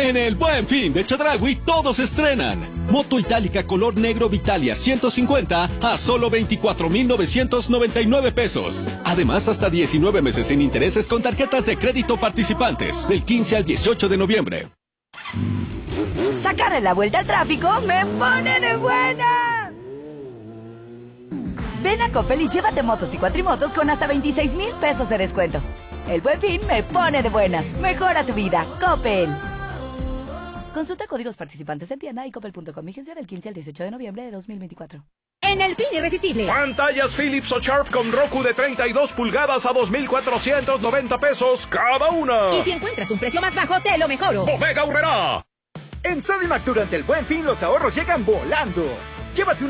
En el Buen Fin de Chedraui todos estrenan. Moto itálica color negro Vitalia 150 a solo 24,999 pesos. Además, hasta 19 meses sin intereses con tarjetas de crédito participantes del 15 al 18 de noviembre. Sacarle la vuelta al tráfico me pone de buenas. Ven a Coppel y llévate motos y cuatrimotos con hasta 26,000 pesos de descuento. El Buen Fin me pone de buenas. Mejora tu vida. Coppel. Consulta códigos participantes en tienda y coppel.com. Vigencia del 15 al 18 de noviembre de 2024. En el fin irresistible. Pantallas Philips o Sharp con Roku de 32 pulgadas a 2,490 pesos cada una. Y si encuentras un precio más bajo, te lo mejoro. Bodega Aurrerá. En Sodimac durante el Buen Fin los ahorros llegan volando. Llévate